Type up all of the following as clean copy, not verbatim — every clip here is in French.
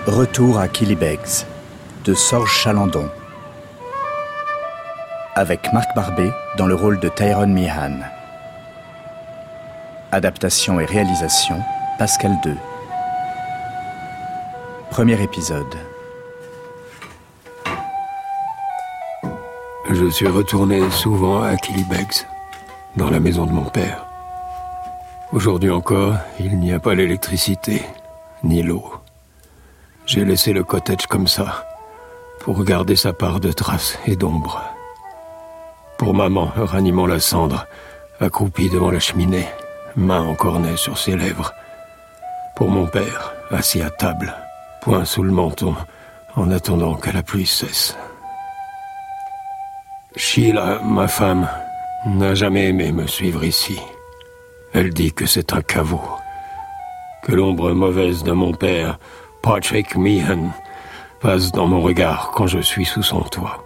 Retour à Killybegs de Sorge Chalandon avec Marc Barbet dans le rôle de Tyrone Meehan. Adaptation et réalisation Pascal II. Premier épisode. Je suis retourné souvent à Killybegs, dans la maison de mon père. Aujourd'hui encore, il n'y a pas l'électricité, ni l'eau. J'ai laissé le cottage comme ça, pour garder sa part de traces et d'ombre. Pour maman, ranimant la cendre, accroupie devant la cheminée, main en cornet sur ses lèvres. Pour mon père, assis à table, poing sous le menton, en attendant que la pluie cesse. Sheila, ma femme, n'a jamais aimé me suivre ici. Elle dit que c'est un caveau, que l'ombre mauvaise de mon père, Patrick Meehan, passe dans mon regard quand je suis sous son toit.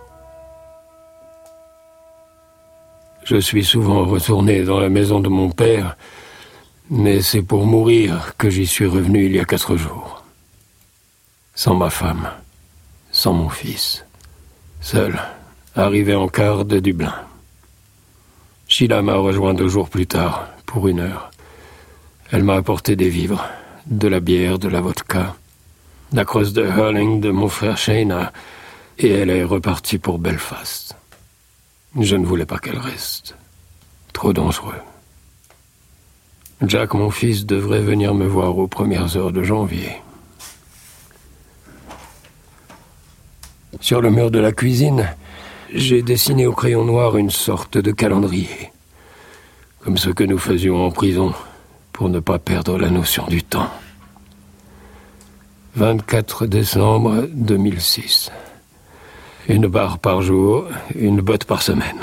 Je suis souvent retourné dans la maison de mon père, mais c'est pour mourir que j'y suis revenu il y a 4 jours. Sans ma femme, sans mon fils, seul, arrivé en car de Dublin. Sheila m'a rejoint 2 jours plus tard, pour 1 heure. Elle m'a apporté des vivres, de la bière, de la vodka, la crosse de hurling de mon frère Shayna, et elle est repartie pour Belfast. Je ne voulais pas qu'elle reste. Trop dangereux. Jack, mon fils, devrait venir me voir aux premières heures de janvier. Sur le mur de la cuisine, j'ai dessiné au crayon noir une sorte de calendrier, comme ce que nous faisions en prison, pour ne pas perdre la notion du temps. 24 décembre 2006. 1 barre par jour, 1 botte par semaine.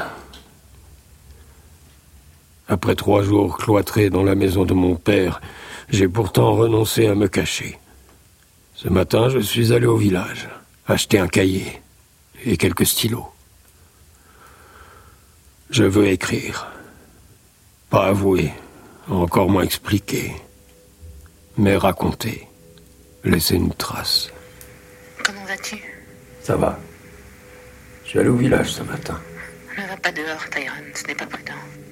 Après 3 jours cloîtrés dans la maison de mon père, j'ai pourtant renoncé à me cacher. Ce matin, je suis allé au village, acheter un cahier et quelques stylos. Je veux écrire. Pas avouer, encore moins expliquer, mais raconter, laisser une trace. Comment vas-tu ? Ça va. Je suis allé au village ce matin. Ne va pas dehors, Tyrone, ce n'est pas prudent.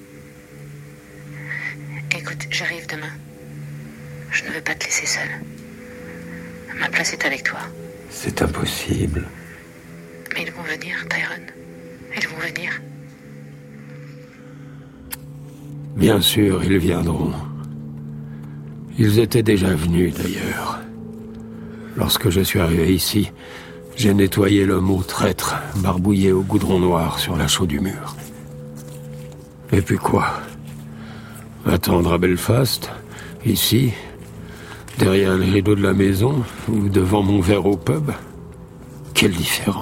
Écoute, j'arrive demain. Je ne veux pas te laisser seule. Ma place est avec toi. C'est impossible. Mais ils vont venir, Tyrone. Ils vont venir. Bien sûr, ils viendront. Ils étaient déjà venus, d'ailleurs. Lorsque je suis arrivé ici, j'ai nettoyé le mot traître, barbouillé au goudron noir sur la chaux du mur. Et puis quoi ? Attendre à Belfast, ici, derrière les rideaux de la maison, ou devant mon verre au pub ? Quelle différence ?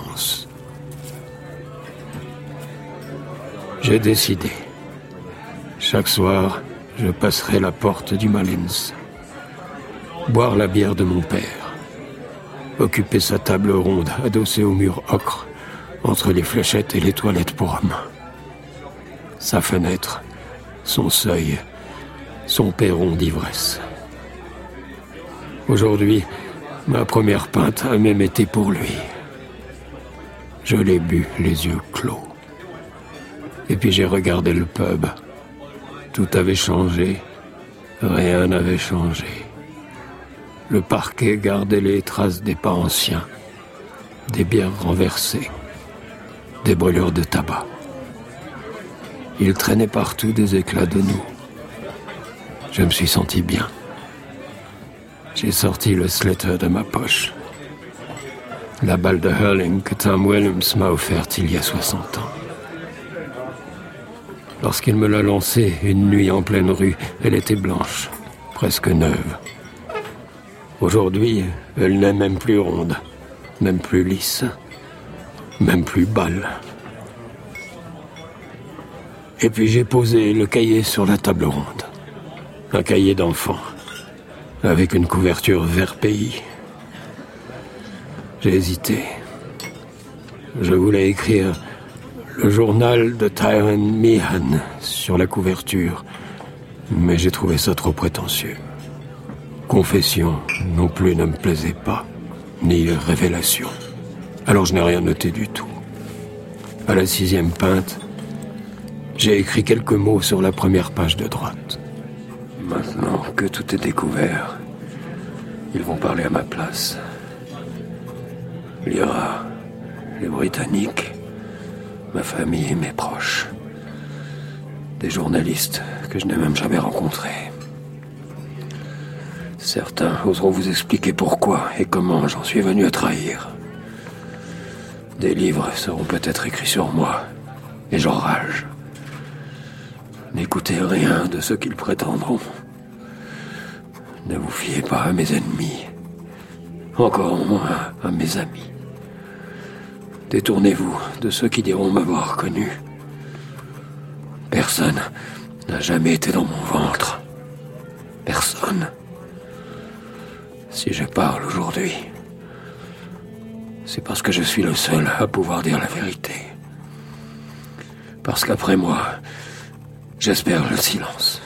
J'ai décidé. Chaque soir, je passerai la porte du Mullins. Boire la bière de mon père. Occuper sa table ronde adossée au mur ocre, entre les fléchettes et les toilettes pour hommes. Sa fenêtre, son seuil, son perron d'ivresse. Aujourd'hui, ma première pinte a même été pour lui. Je l'ai bu les yeux clos. Et puis j'ai regardé le pub. Tout avait changé, rien n'avait changé. Le parquet gardait les traces des pas anciens, des bières renversées, des brûlures de tabac. Il traînait partout des éclats de nous. Je me suis senti bien. J'ai sorti le Slater de ma poche. La balle de hurling que Tom Williams m'a offerte il y a 60 ans. Lorsqu'il me l'a lancée une nuit en pleine rue, elle était blanche, presque neuve. Aujourd'hui, elle n'est même plus ronde, même plus lisse, même plus balle. Et puis j'ai posé le cahier sur la table ronde. Un cahier d'enfant, avec une couverture vert pays. J'ai hésité. Je voulais écrire le journal de Tyrone Meehan sur la couverture, mais j'ai trouvé ça trop prétentieux. Confession non plus ne me plaisait pas. ni révélation. Alors je n'ai rien noté du tout. À la 6e pinte, j'ai écrit quelques mots sur la première page de droite. Maintenant que tout est découvert, ils vont parler à ma place. Il y aura les Britanniques, ma famille et mes proches. Des journalistes que je n'ai même jamais rencontrés. Certains oseront vous expliquer pourquoi et comment j'en suis venu à trahir. Des livres seront peut-être écrits sur moi, et j'enrage. N'écoutez rien de ce qu'ils prétendront. Ne vous fiez pas à mes ennemis, encore moins à mes amis. Détournez-vous de ceux qui diront m'avoir connu. Personne n'a jamais été dans mon ventre. Personne. Si je parle aujourd'hui, c'est parce que je suis le seul à pouvoir dire la vérité. Parce qu'après moi, j'espère le silence.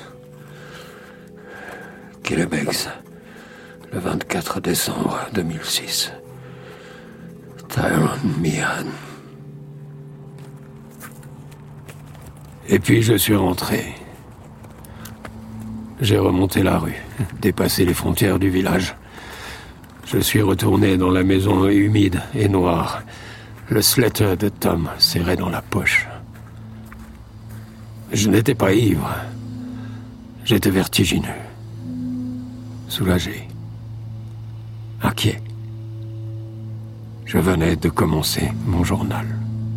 Killebegs, le 24 décembre 2006. Tyrone Meehan. Et puis je suis rentré. J'ai remonté la rue, dépassé les frontières du village. Je suis retourné dans la maison humide et noire, le sweater de Tom serré dans la poche. Je n'étais pas ivre. J'étais vertigineux. Soulagé. Inquiet. Je venais de commencer mon journal.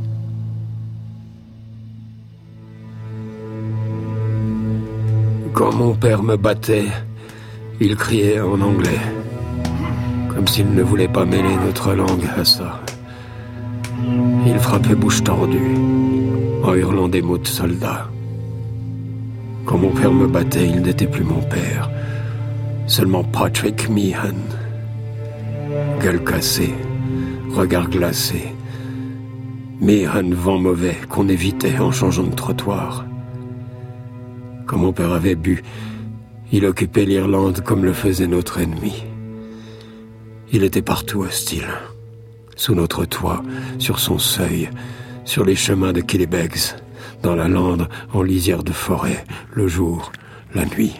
Quand mon père me battait, il criait en anglais, comme s'il ne voulait pas mêler notre langue à ça. Il frappait bouche tordue, en hurlant des mots de soldats. Quand mon père me battait, il n'était plus mon père, seulement Patrick Meehan. Gueule cassée, regard glacé. Meehan, vent mauvais, qu'on évitait en changeant de trottoir. Quand mon père avait bu, il occupait l'Irlande comme le faisait notre ennemi. Il était partout hostile. Sous notre toit, sur son seuil, sur les chemins de Killebegs, dans la lande, en lisière de forêt, le jour, la nuit.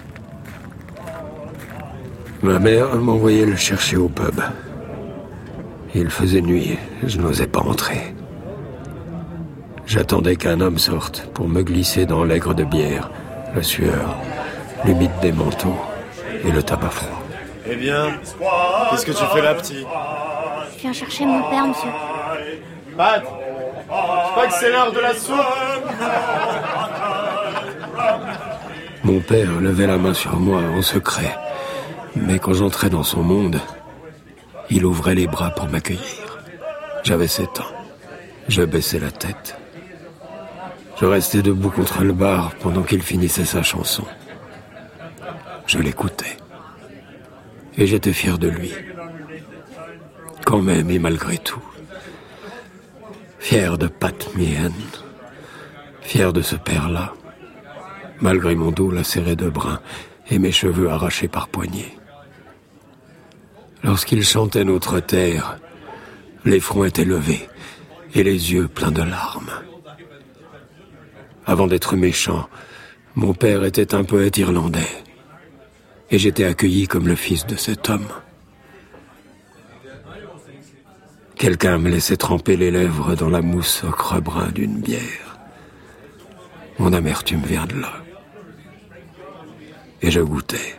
Ma mère m'envoyait le chercher au pub. Il faisait nuit, je n'osais pas entrer. J'attendais qu'un homme sorte pour me glisser dans l'aigre de bière, la sueur, l'humide des manteaux et le tabac froid. Eh bien, qu'est-ce que tu fais là, petit? Je viens chercher mon père, monsieur. Pat, je crois que c'est l'heure de la soupe. Mon père levait la main sur moi en secret, mais quand j'entrais dans son monde, il ouvrait les bras pour m'accueillir. J'avais 7 ans. Je baissais la tête. Je restais debout contre le bar pendant qu'il finissait sa chanson. Je l'écoutais. Et j'étais fier de lui. Quand même et malgré tout. Fier de Pat Meehan. Fier de ce père-là. Malgré mon dos lacéré de brun et mes cheveux arrachés par poignées. Lorsqu'il chantait notre terre, les fronts étaient levés et les yeux pleins de larmes. Avant d'être méchant, mon père était un poète irlandais. Et j'étais accueilli comme le fils de cet homme. Quelqu'un me laissait tremper les lèvres dans la mousse ocre brun d'une bière. Mon amertume vient de là. Et je goûtais.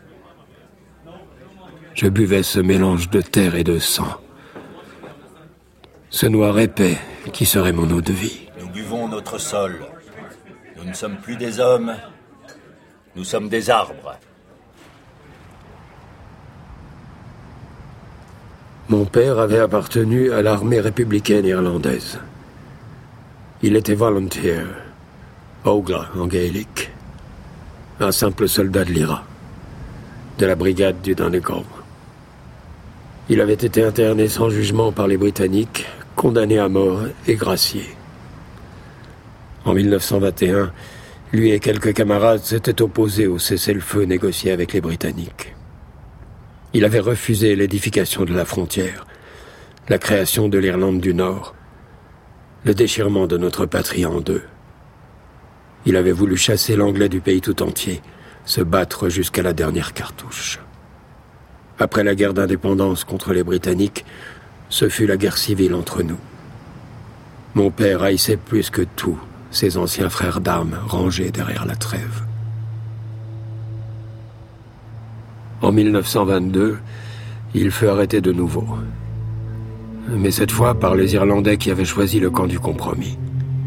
Je buvais ce mélange de terre et de sang. Ce noir épais qui serait mon eau de vie. Nous buvons notre sol. Nous ne sommes plus des hommes. Nous sommes des arbres. Mon père avait appartenu à l'armée républicaine irlandaise. Il était volunteer, Ogla en gaélique, un simple soldat de l'IRA, de la brigade du Donegal. Il avait été interné sans jugement par les Britanniques, condamné à mort et gracié. En 1921, lui et quelques camarades s'étaient opposés au cessez-le-feu négocié avec les Britanniques. Il avait refusé l'édification de la frontière, la création de l'Irlande du Nord, le déchirement de notre patrie en deux. Il avait voulu chasser l'anglais du pays tout entier, se battre jusqu'à la dernière cartouche. Après la guerre d'indépendance contre les Britanniques, ce fut la guerre civile entre nous. Mon père haïssait plus que tout ses anciens frères d'armes rangés derrière la trêve. En 1922, il fut arrêté de nouveau. Mais cette fois par les Irlandais qui avaient choisi le camp du compromis.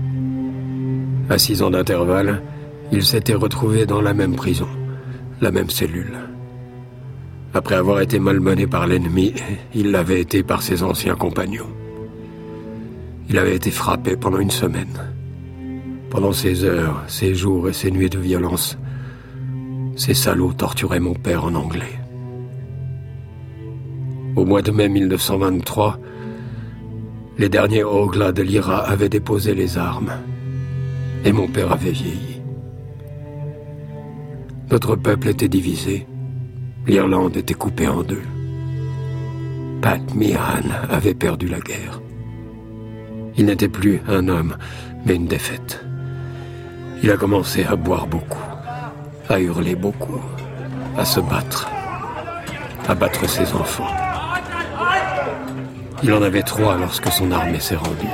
À 6 ans d'intervalle, il s'était retrouvé dans la même prison, la même cellule. Après avoir été malmené par l'ennemi, il l'avait été par ses anciens compagnons. Il avait été frappé pendant 1 semaine. Pendant ces heures, ces jours et ces nuits de violence, ces salauds torturaient mon père en anglais. Au mois de mai 1923, les derniers Oglas de l'IRA avaient déposé les armes. Et mon père avait vieilli. Notre peuple était divisé. L'Irlande était coupée en deux. Pat Meehan avait perdu la guerre. Il n'était plus un homme, mais une défaite. Il a commencé à boire beaucoup, à hurler beaucoup, à se battre, à battre ses enfants. Il en avait 3 lorsque son armée s'est rendue.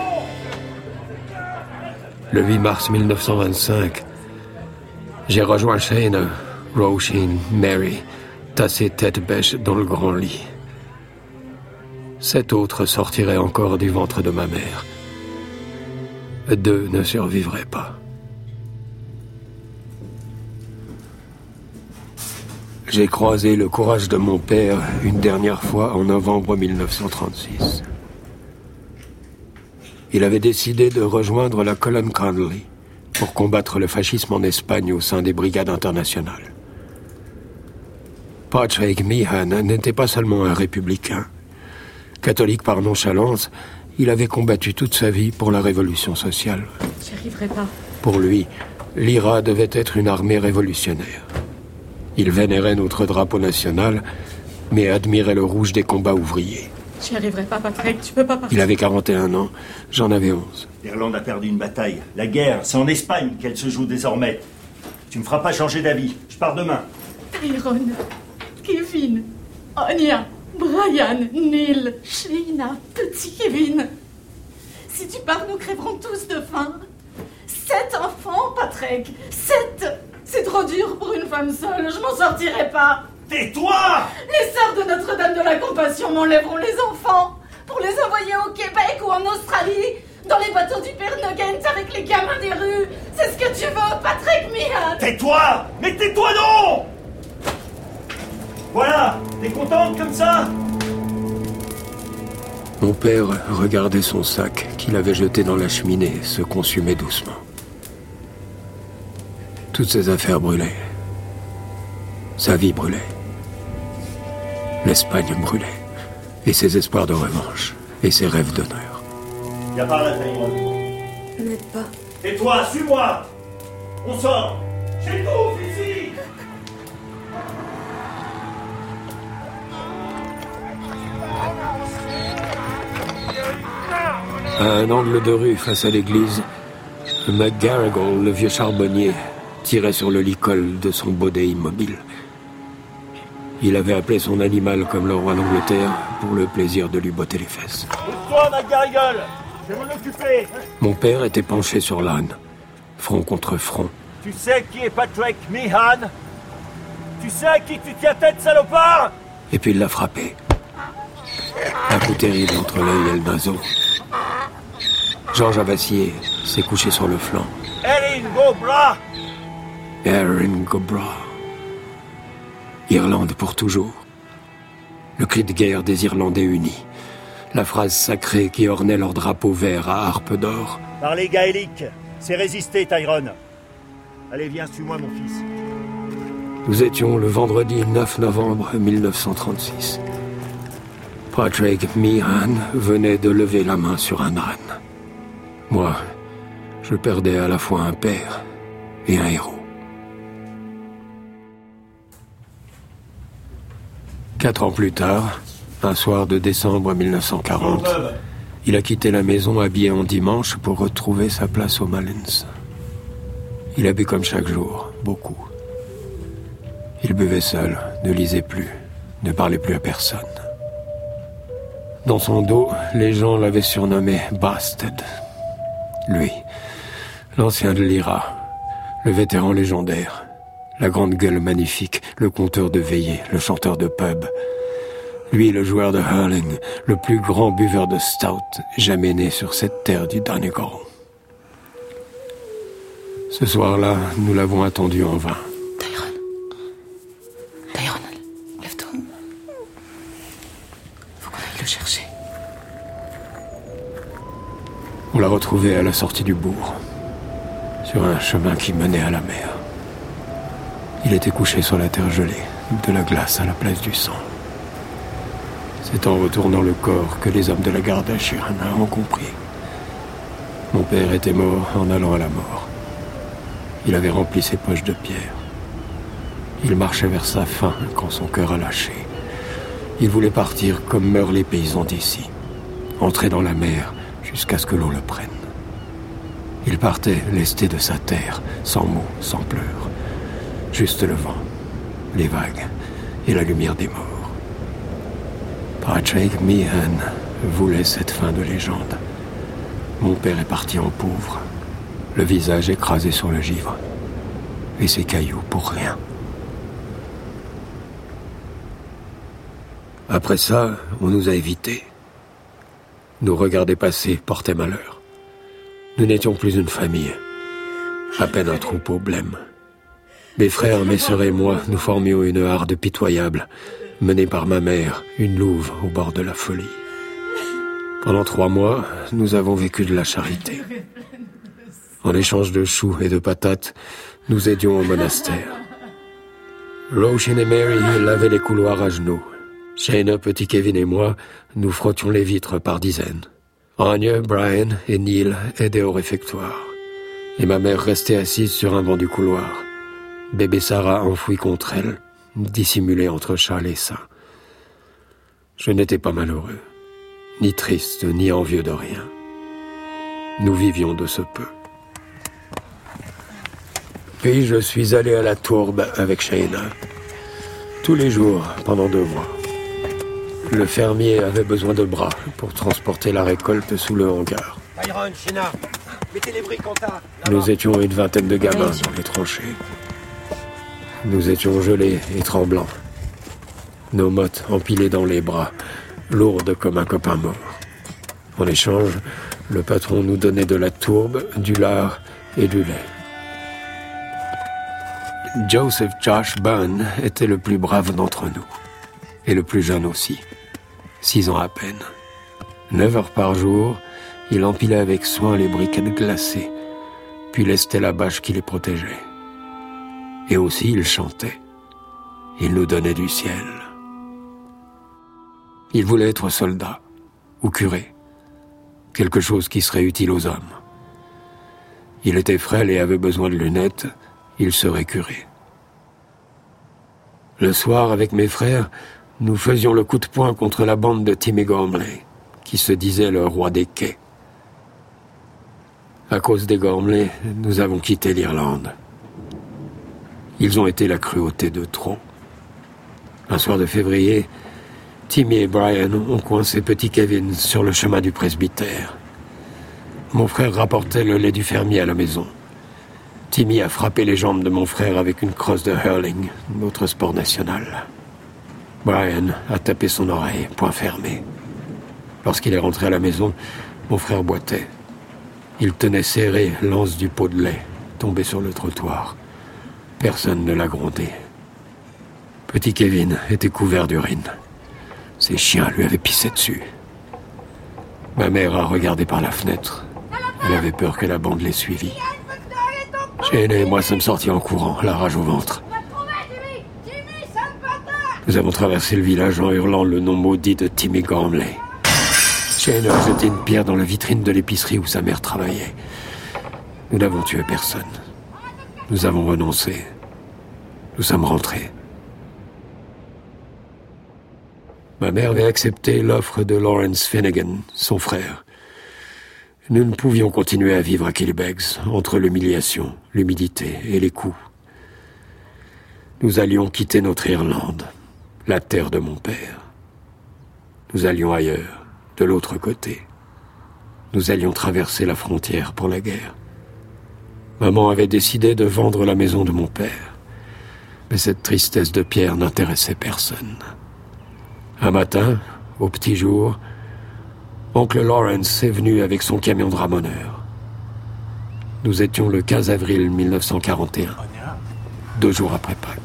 Le 8 mars 1925, j'ai rejoint Shane, Roisin, Mary, tassés tête bêche dans le grand lit. 7 autres sortiraient encore du ventre de ma mère. 2 ne survivraient pas. J'ai croisé le courage de mon père une dernière fois en novembre 1936. Il avait décidé de rejoindre la colonne Connolly pour combattre le fascisme en Espagne au sein des brigades internationales. Patrick Meehan n'était pas seulement un républicain. Catholique par nonchalance, il avait combattu toute sa vie pour la révolution sociale. J'y arriverai pas. Pour lui, l'IRA devait être une armée révolutionnaire. Il vénérait notre drapeau national, mais admirait le rouge des combats ouvriers. J'y arriverai pas, Patrick, tu peux pas partir. Il avait 41 ans, j'en avais 11. L'Irlande a perdu une bataille. La guerre, c'est en Espagne qu'elle se joue désormais. Tu me feras pas changer d'avis. Je pars demain. Tyrone, Kevin, Anya, Brian, Neil, Sheena, petit Kevin. Si tu pars, nous crèverons tous de faim. 7 enfants, Patrick. 7. C'est trop dur pour une femme seule, je m'en sortirai pas. Tais-toi! Les sœurs de Notre-Dame de la Compassion m'enlèveront les enfants pour les envoyer au Québec ou en Australie, dans les bateaux du Père Nugent avec les gamins des rues. C'est ce que tu veux, Patrick Meehan. Tais-toi! Mais tais-toi non! Voilà, t'es contente comme ça? Mon père regardait son sac qu'il avait jeté dans la cheminée se consumer doucement. Toutes ses affaires brûlaient. Sa vie brûlait. L'Espagne brûlait. Et ses espoirs de revanche. Et ses rêves d'honneur. Viens par là, Tyrone. N'aide pas. Et toi, suis-moi! On sort! J'étouffe ici! À un angle de rue face à l'église, McGarrigle, le vieux charbonnier, tirait sur le licol de son baudet immobile. Il avait appelé son animal comme le roi d'Angleterre pour le plaisir de lui botter les fesses. Pousse-toi, McGarrigle! Je vais m'en occuper! Mon père était penché sur l'âne, front contre front. Tu sais qui est Patrick Meehan? Tu sais à qui tu tiens tête, salopard? Et puis il l'a frappé. Un coup terrible entre l'œil et le naseau. Georges a vacillé, s'est couché sur le flanc. Erin Gobra! Erin Gobra. Irlande pour toujours. Le cri de guerre des Irlandais unis. La phrase sacrée qui ornait leur drapeau vert à harpe d'or. Parler gaélique, c'est résister, Tyrone. Allez, viens, suis-moi, mon fils. Nous étions le vendredi 9 novembre 1936. Patrick Meehan venait de lever la main sur un âne. Moi, je perdais à la fois un père et un héros. 4 ans plus tard, un soir de décembre 1940, il a quitté la maison habillé en dimanche pour retrouver sa place au Mullins. Il a bu comme chaque jour, beaucoup. Il buvait seul, ne lisait plus, ne parlait plus à personne. Dans son dos, les gens l'avaient surnommé Bastard. Lui, l'ancien de l'IRA, le vétéran légendaire, la grande gueule magnifique, le conteur de veillée, le chanteur de pub. Lui, le joueur de hurling, le plus grand buveur de stout jamais né sur cette terre du dernier coron. Ce soir-là, nous l'avons attendu en vain. Tyrone, lève-toi. Faut qu'on aille le chercher. On l'a retrouvé à la sortie du bourg, sur un chemin qui menait à la mer. Il était couché sur la terre gelée, de la glace à la place du sang. C'est en retournant le corps que les hommes de la garde à Shirana ont compris. Mon père était mort en allant à la mort. Il avait rempli ses poches de pierre. Il marchait vers sa fin quand son cœur a lâché. Il voulait partir comme meurent les paysans d'ici, entrer dans la mer jusqu'à ce que l'on le prenne. Il partait lesté de sa terre, sans mots, sans pleurs. Juste le vent, les vagues et la lumière des morts. Patrick Meehan voulait cette fin de légende. Mon père est parti en pauvre, le visage écrasé sur le givre, et ses cailloux pour rien. Après ça, on nous a évités. Nous regarder passer portait malheur. Nous n'étions plus une famille, à peine un troupeau blême. Mes frères, mes sœurs et moi, nous formions une harde pitoyable, menée par ma mère, une louve au bord de la folie. Pendant 3 mois, nous avons vécu de la charité. En échange de choux et de patates, nous aidions au monastère. Roshan et Mary lavaient les couloirs à genoux. Shayna, petit Kevin et moi, nous frottions les vitres par dizaines. Anya, Brian et Neil aidaient au réfectoire. Et ma mère restait assise sur un banc du couloir. Bébé Sarah enfoui contre elle, dissimulée entre châle et sein. Je n'étais pas malheureux, ni triste, ni envieux de rien. Nous vivions de ce peu. Puis je suis allé à la tourbe avec Shayna. Tous les jours, pendant 2 mois. Le fermier avait besoin de bras pour transporter la récolte sous le hangar. Tyrone, Shayna, mettez les briques en tas. Nous étions une 20aine de gamins dans les tranchées. Nous étions gelés et tremblants. Nos mottes empilées dans les bras, lourdes comme un copain mort. En échange, le patron nous donnait de la tourbe, du lard et du lait. Joseph Josh Bunn était le plus brave d'entre nous. Et le plus jeune aussi. 6 ans à peine. 9 heures par jour, il empilait avec soin les briquettes glacées, puis lestait la bâche qui les protégeait. Et aussi il chantait. Il nous donnait du ciel. Il voulait être soldat, ou curé. Quelque chose qui serait utile aux hommes. Il était frêle et avait besoin de lunettes, il serait curé. Le soir, avec mes frères, nous faisions le coup de poing contre la bande de Timmy Gormley, qui se disait le roi des quais. À cause des Gormley, nous avons quitté l'Irlande. Ils ont été la cruauté de trop. Un soir de février, Timmy et Brian ont coincé petit Kevin sur le chemin du presbytère. Mon frère rapportait le lait du fermier à la maison. Timmy a frappé les jambes de mon frère avec une crosse de hurling, notre sport national. Brian a tapé son oreille, poing fermé. Lorsqu'il est rentré à la maison, mon frère boitait. Il tenait serré l'anse du pot de lait, tombé sur le trottoir. Personne ne l'a grondé. Petit Kevin était couvert d'urine. Ses chiens lui avaient pissé dessus. Ma mère a regardé par la fenêtre. Elle avait peur que la bande les suivît. Shayna et moi sommes sortis en courant, la rage au ventre. Nous avons traversé le village en hurlant le nom maudit de Timmy Gormley. Shayna a jeté une pierre dans la vitrine de l'épicerie où sa mère travaillait. Nous n'avons tué personne. Nous avons renoncé. Nous sommes rentrés. Ma mère avait accepté l'offre de Lawrence Finnegan, son frère. Nous ne pouvions continuer à vivre à Killybegs, entre l'humiliation, l'humidité et les coups. Nous allions quitter notre Irlande, la terre de mon père. Nous allions ailleurs, de l'autre côté. Nous allions traverser la frontière pour la guerre. Maman avait décidé de vendre la maison de mon père. Mais cette tristesse de pierre n'intéressait personne. Un matin, au petit jour, oncle Lawrence est venu avec son camion de ramoneur. Nous étions le 15 avril 1941, 2 jours après Pâques.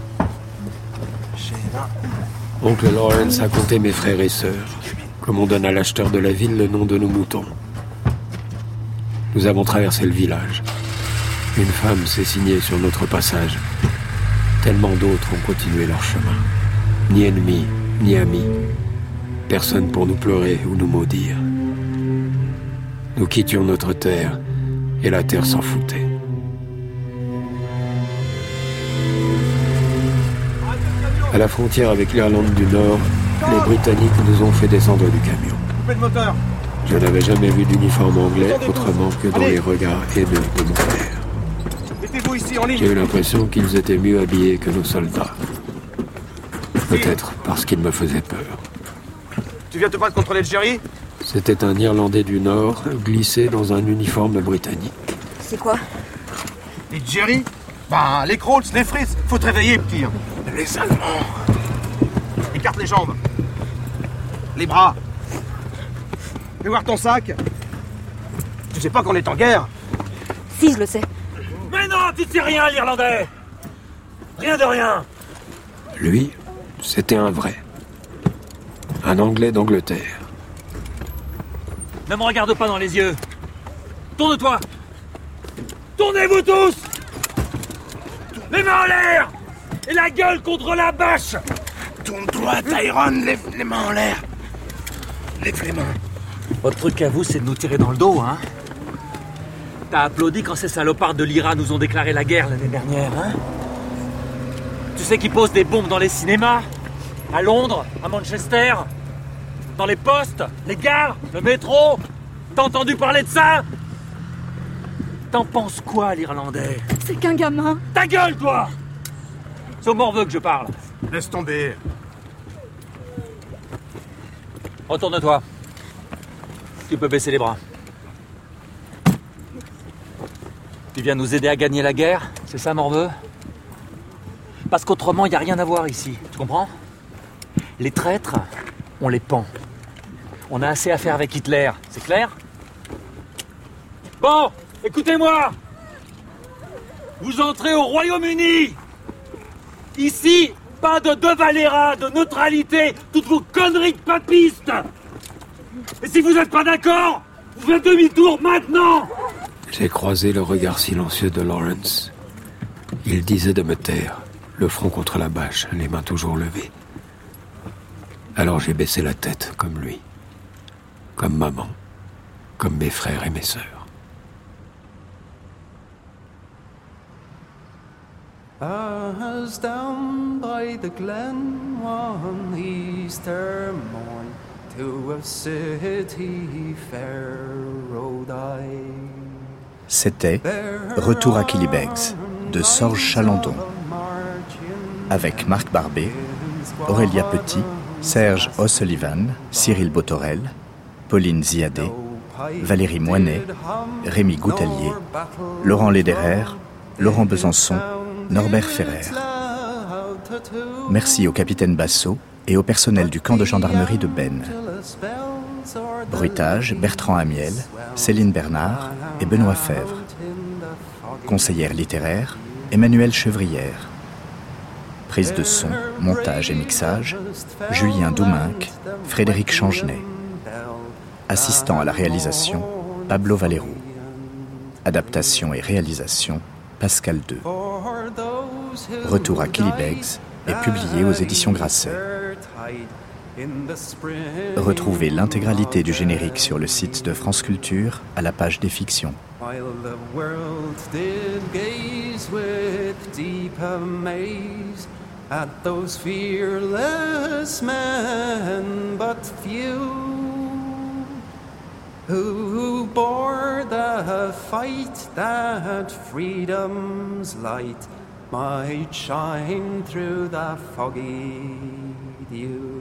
Oncle Lawrence a compté mes frères et sœurs, comme on donne à l'acheteur de la ville le nom de nos moutons. Nous avons traversé le village. Une femme s'est signée sur notre passage. Tellement d'autres ont continué leur chemin. Ni ennemis, ni amis. Personne pour nous pleurer ou nous maudire. Nous quittions notre terre, et la terre s'en foutait. À la frontière avec l'Irlande du Nord, les Britanniques nous ont fait descendre du camion. Je n'avais jamais vu d'uniforme anglais autrement que dans les regards haineux de mon père. J'ai eu l'impression qu'ils étaient mieux habillés que nos soldats. Peut-être parce qu'ils me faisaient peur. Tu viens te battre contre l'Algérie? C'était un Irlandais du Nord, glissé dans un uniforme britannique. C'est quoi? L'Algérie? Bah, les Krauts, les Fritz, faut te réveiller, petit. Les Allemands. Écarte les jambes. Les bras. Fais voir ton sac. Tu sais pas qu'on est en guerre? Si, je le sais. Mais non, tu sais rien, l'Irlandais. Rien de rien. Lui, c'était un vrai. Un Anglais d'Angleterre. Ne me regarde pas dans les yeux. Tourne-toi. Tournez-vous tous. Les mains en l'air. Et la gueule contre la bâche. Tourne-toi, Tyrone, lève les mains en l'air. Lève les mains. Votre truc à vous, c'est de nous tirer dans le dos, hein? T'as applaudi quand ces salopards de l'IRA nous ont déclaré la guerre l'année dernière, hein? Tu sais qu'ils posent des bombes dans les cinémas? À Londres, à Manchester? Dans les postes, les gares, le métro? T'as entendu parler de ça? T'en penses quoi, l'Irlandais? C'est qu'un gamin. Ta gueule, toi! C'est au morveux que je parle. Laisse tomber. Retourne-toi. Tu peux baisser les bras. Tu viens nous aider à gagner la guerre, c'est ça, morveux? Parce qu'autrement, il n'y a rien à voir ici, tu comprends? Les traîtres, on les pend. On a assez à faire avec Hitler, c'est clair? Bon, écoutez-moi! Vous entrez au Royaume-Uni! Ici, pas de Valera, de neutralité, toutes vos conneries de papistes! Et si vous n'êtes pas d'accord, vous faites demi-tour maintenant! J'ai croisé le regard silencieux de Lawrence. Il disait de me taire, le front contre la bâche, les mains toujours levées. Alors j'ai baissé la tête, comme lui. Comme maman. Comme mes frères et mes sœurs. As down by the glen one Easter morn to a city fair rode I. C'était Retour à Killybegs de Sorge Chalandon avec Marc Barbet, Aurélia Petit, Serge O'Sullivan, Cyril Botorel, Pauline Ziadé, Valérie Moinet, Rémi Goutalier, Laurent Lederer, Laurent Besançon, Norbert Ferrer. Merci au capitaine Bassot et au personnel du camp de gendarmerie de Benne. Bruitage, Bertrand Amiel, Céline Bernard et Benoît Fèvre. Conseillère littéraire, Emmanuelle Chevrière. Prise de son, montage et mixage, Julien Douminc, Frédéric Changenet. Assistant à la réalisation, Pablo Valero. Adaptation et réalisation, Pascal II. Retour à Killybegs est publié aux éditions Grasset. Retrouvez l'intégralité du générique sur le site de France Culture à la page des fictions. While the world did gaze with deep amaze at those fearless countless men, but few, who bore the fight that freedom's light might shine through the foggy dew.